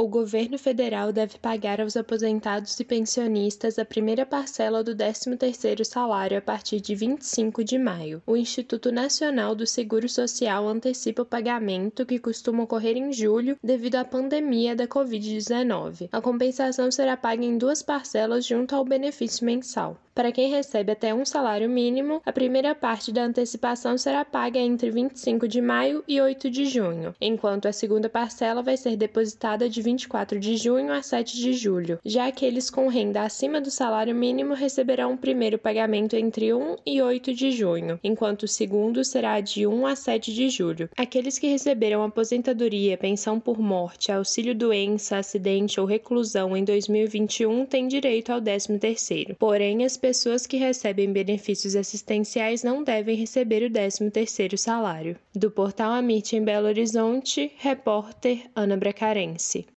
o governo federal deve pagar aos aposentados e pensionistas a primeira parcela do 13º salário a partir de 25 de maio. O Instituto Nacional do Seguro Social antecipa o pagamento, que costuma ocorrer em julho devido à pandemia da Covid-19. A compensação será paga em 2 parcelas junto ao benefício mensal. Para quem recebe até um salário mínimo, a primeira parte da antecipação será paga entre 25 de maio e 8 de junho, enquanto a segunda parcela vai ser depositada de 24 de junho a 7 de julho. Já aqueles com renda acima do salário mínimo receberão o primeiro pagamento entre 1 e 8 de junho, enquanto o segundo será de 1 a 7 de julho. Aqueles que receberam aposentadoria, pensão por morte, auxílio-doença, acidente ou reclusão em 2021 têm direito ao 13º. Porém, as pessoas que recebem benefícios assistenciais não devem receber o 13º salário. Do portal Amit em Belo Horizonte, repórter Ana Bracarense.